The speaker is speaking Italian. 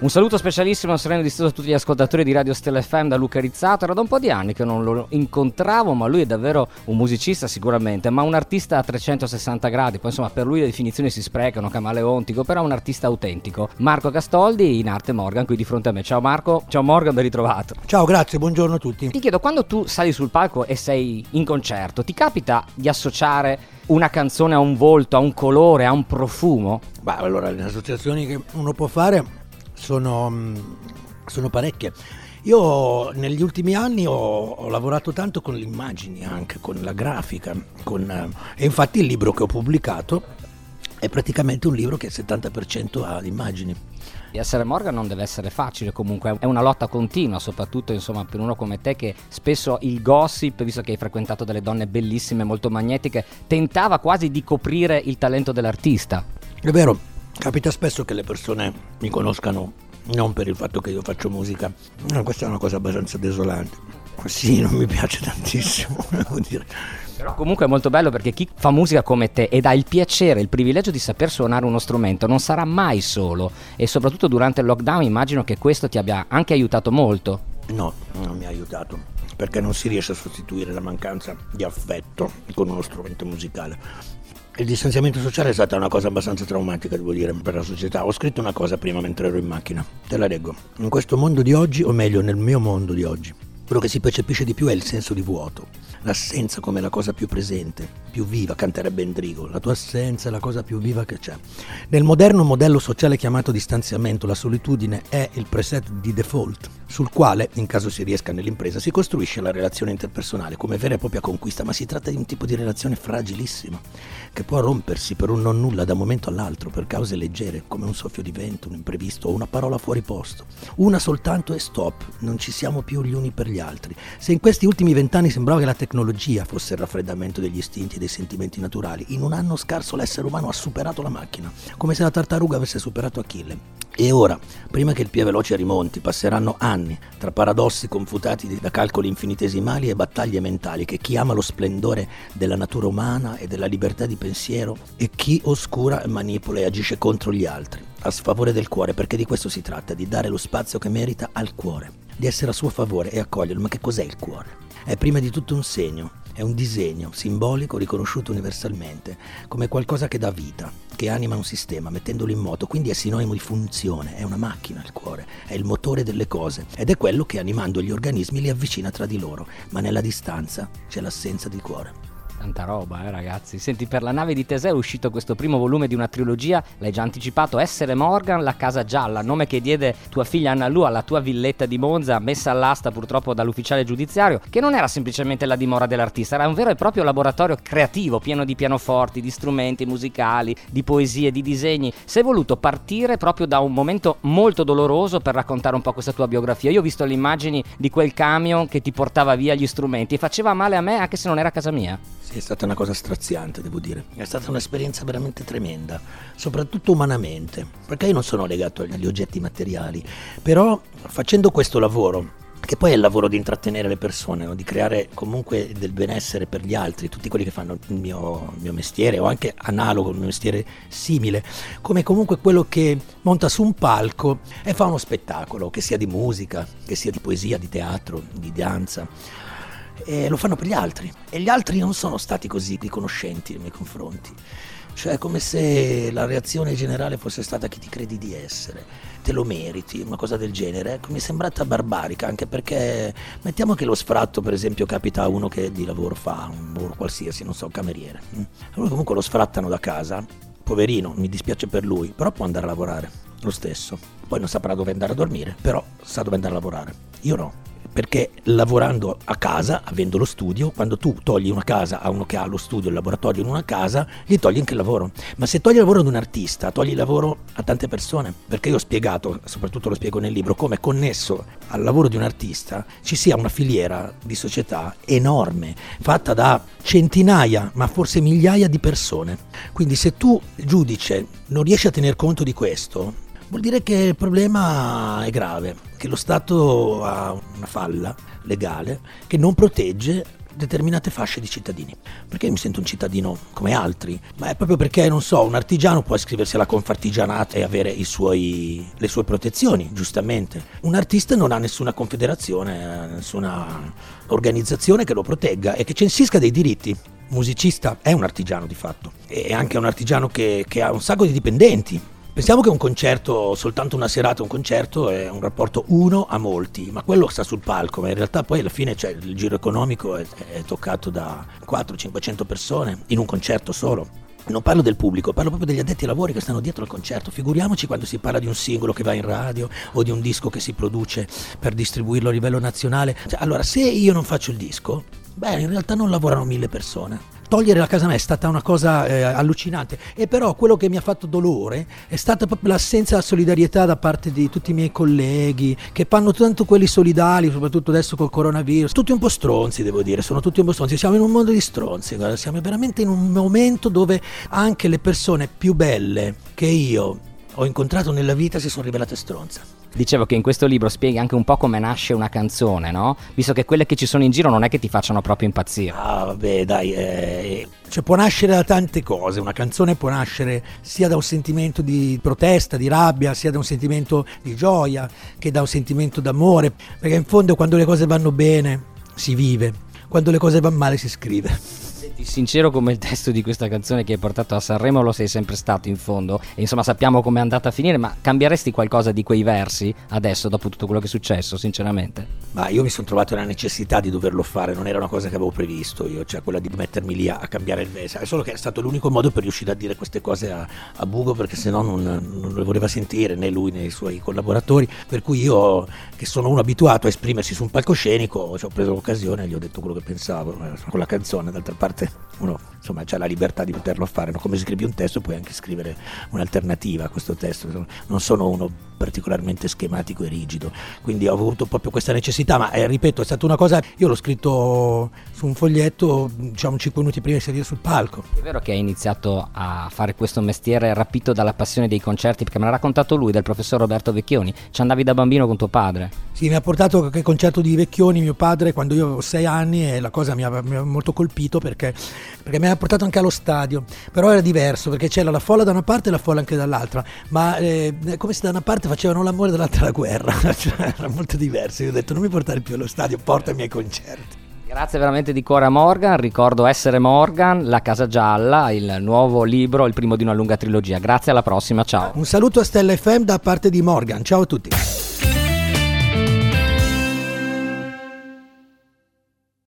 Un saluto specialissimo a Sereno Disteso a tutti gli ascoltatori di Radio Stella FM da Luca Rizzato. Era da un po' di anni che non lo incontravo, ma lui è davvero un musicista sicuramente, ma un artista a 360 gradi. Poi insomma per lui le definizioni si sprecano, camaleontico, però un artista autentico. Marco Castoldi, in arte Morgan, qui di fronte a me. Ciao Marco, ciao Morgan, ben ritrovato. Ciao, grazie, buongiorno a tutti. Ti chiedo, quando tu sali sul palco e sei in concerto, ti capita di associare una canzone a un volto, a un colore, a un profumo? Beh, allora le associazioni che uno può fare sono parecchie. Io negli ultimi anni ho lavorato tanto con le immagini, anche con la grafica, e infatti il libro che ho pubblicato è praticamente un libro che il 70% ha immagini. Essere Morgan non deve essere facile, comunque è una lotta continua, soprattutto insomma per uno come te che spesso il gossip, visto che hai frequentato delle donne bellissime, molto magnetiche, tentava quasi di coprire il talento dell'artista. È vero, capita spesso che le persone mi conoscano non per il fatto che io faccio musica. Questa è una cosa abbastanza desolante. Sì, non mi piace tantissimo, devo dire. Però comunque è molto bello, perché chi fa musica come te ed ha il piacere, il privilegio di saper suonare uno strumento non sarà mai solo, e soprattutto durante il lockdown immagino che questo ti abbia anche aiutato molto. No, non mi ha aiutato, perché non si riesce a sostituire la mancanza di affetto con uno strumento musicale. Il distanziamento sociale è stata una cosa abbastanza traumatica, devo dire, per la società. Ho scritto una cosa prima mentre ero in macchina, te la leggo. In questo mondo di oggi, o meglio nel mio mondo di oggi, quello che si percepisce di più è il senso di vuoto, l'assenza come la cosa più presente, più viva, canterebbe Endrigo, la tua assenza è la cosa più viva che c'è. Nel moderno modello sociale chiamato distanziamento, la solitudine è il preset di default, sul quale, in caso si riesca nell'impresa, si costruisce la relazione interpersonale come vera e propria conquista, ma si tratta di un tipo di relazione fragilissima, che può rompersi per un non nulla da un momento all'altro, per cause leggere, come un soffio di vento, un imprevisto o una parola fuori posto. Una soltanto e stop, non ci siamo più gli uni per gli altri. Se in questi ultimi 20 anni sembrava che la tecnologia fosse il raffreddamento degli istinti e dei sentimenti naturali, in un anno scarso l'essere umano ha superato la macchina, come se la tartaruga avesse superato Achille. E ora, prima che il più veloce rimonti, passeranno anni tra paradossi confutati da calcoli infinitesimali e battaglie mentali che chi ama lo splendore della natura umana e della libertà di pensiero e chi oscura, manipola e agisce contro gli altri, a sfavore del cuore, perché di questo si tratta, di dare lo spazio che merita al cuore, di essere a suo favore e accoglierlo. Ma che cos'è il cuore? È prima di tutto un segno, è un disegno simbolico riconosciuto universalmente come qualcosa che dà vita, che anima un sistema mettendolo in moto, quindi è sinonimo di funzione, è una macchina il cuore, è il motore delle cose ed è quello che animando gli organismi li avvicina tra di loro, ma nella distanza c'è l'assenza di cuore. Tanta roba, ragazzi. Senti, per la nave di Teseo è uscito questo primo volume di una trilogia, l'hai già anticipato, Essere Morgan, La Casa Gialla, nome che diede tua figlia Anna Lu alla tua villetta di Monza, messa all'asta purtroppo dall'ufficiale giudiziario, che non era semplicemente la dimora dell'artista, era un vero e proprio laboratorio creativo, pieno di pianoforti, di strumenti musicali, di poesie, di disegni. Sei voluto partire proprio da un momento molto doloroso per raccontare un po' questa tua biografia. Io ho visto le immagini di quel camion che ti portava via gli strumenti e faceva male a me anche se non era casa mia. Sì, è stata una cosa straziante, devo dire. È stata un'esperienza veramente tremenda, soprattutto umanamente, perché io non sono legato agli oggetti materiali, però facendo questo lavoro, che poi è il lavoro di intrattenere le persone, no? Di creare comunque del benessere per gli altri, tutti quelli che fanno il mio mestiere o anche analogo, un mestiere simile, come comunque quello che monta su un palco e fa uno spettacolo, che sia di musica, che sia di poesia, di teatro, di danza. E lo fanno per gli altri e gli altri non sono stati così riconoscenti nei miei confronti, cioè è come se la reazione generale fosse stata chi ti credi di essere, te lo meriti, una cosa del genere. Ecco, mi è sembrata barbarica, anche perché mettiamo che lo sfratto per esempio capita a uno che di lavoro fa un lavoro qualsiasi, non so, cameriere, allora comunque lo sfrattano da casa, poverino, mi dispiace per lui, però può andare a lavorare lo stesso, poi non saprà dove andare a dormire, però sa dove andare a lavorare. Io no, perché lavorando a casa, avendo lo studio, quando tu togli una casa a uno che ha lo studio, il laboratorio in una casa, gli togli anche il lavoro. Ma se togli il lavoro ad un artista, togli il lavoro a tante persone, perché io ho spiegato, soprattutto lo spiego nel libro, come connesso al lavoro di un artista ci sia una filiera di società enorme, fatta da centinaia, ma forse migliaia di persone. Quindi se tu, giudice, non riesci a tener conto di questo, Vuol dire che il problema è grave, che lo Stato ha una falla legale che non protegge determinate fasce di cittadini. Perché io mi sento un cittadino come altri, ma è proprio perché, non so, un artigiano può iscriversi alla Confartigianata e avere le sue protezioni, giustamente. Un artista non ha nessuna confederazione, nessuna organizzazione che lo protegga e che censisca dei diritti. Musicista è un artigiano di fatto, è anche un artigiano che ha un sacco di dipendenti. Pensiamo che un concerto, soltanto una serata, un concerto è un rapporto uno a molti, ma quello sta sul palco, ma in realtà poi alla fine il giro economico è toccato da 400-500 persone in un concerto solo. Non parlo del pubblico, parlo proprio degli addetti ai lavori che stanno dietro al concerto. Figuriamoci quando si parla di un singolo che va in radio o di un disco che si produce per distribuirlo a livello nazionale. Allora, se io non faccio il disco, in realtà non lavorano 1000 persone. Togliere la Casa Mia è stata una cosa allucinante, e però quello che mi ha fatto dolore è stata proprio l'assenza di solidarietà da parte di tutti i miei colleghi, che fanno tanto quelli solidali, soprattutto adesso col coronavirus. Tutti un po' stronzi, devo dire, sono tutti un po' stronzi. Siamo in un mondo di stronzi, guarda, siamo veramente in un momento dove anche le persone più belle che io ho incontrato nella vita si sono rivelate stronze. Dicevo che in questo libro spieghi anche un po' come nasce una canzone, no? Visto che quelle che ci sono in giro non è che ti facciano proprio impazzire. Ah, vabbè, dai, cioè può nascere da tante cose. Una canzone può nascere sia da un sentimento di protesta, di rabbia, sia da un sentimento di gioia, che da un sentimento d'amore, perché in fondo quando le cose vanno bene si vive, quando le cose vanno male si scrive. Sincero come il testo di questa canzone che hai portato a Sanremo lo sei sempre stato in fondo, e insomma sappiamo com'è andata a finire, ma cambieresti qualcosa di quei versi adesso dopo tutto quello che è successo, sinceramente? Ma io mi sono trovato nella necessità di doverlo fare, non era una cosa che avevo previsto io, cioè quella di mettermi lì a cambiare il verso, è solo che è stato l'unico modo per riuscire a dire queste cose a Bugo, perché sennò non le voleva sentire né lui né i suoi collaboratori, per cui io, che sono uno abituato a esprimersi su un palcoscenico, ci ho preso l'occasione e gli ho detto quello che pensavo con la canzone. D'altra parte uno insomma c'ha la libertà di poterlo fare, no? Come scrivi un testo puoi anche scrivere un'alternativa a questo testo. Non sono uno particolarmente schematico e rigido, quindi ho avuto proprio questa necessità, ma ripeto, è stata una cosa, io l'ho scritto su un foglietto, diciamo 5 minuti prima di salire sul palco. È vero che hai iniziato a fare questo mestiere rapito dalla passione dei concerti, perché me l'ha raccontato lui, del professor Roberto Vecchioni, ci andavi da bambino con tuo padre? Sì, mi ha portato qualche concerto di Vecchioni mio padre quando io avevo 6 anni, e la cosa mi ha molto colpito perché mi ha portato anche allo stadio, però era diverso perché c'era la folla da una parte e la folla anche dall'altra, ma come se da una parte facevano l'amore e dall'altra la guerra, cioè, era molto diverso. Io ho detto non mi portare più allo stadio, portami ai concerti. Grazie veramente di cuore a Morgan, ricordo Essere Morgan, La Casa Gialla, il nuovo libro, il primo di una lunga trilogia. Grazie, alla prossima, ciao. Un saluto a Stella FM da parte di Morgan, ciao a tutti.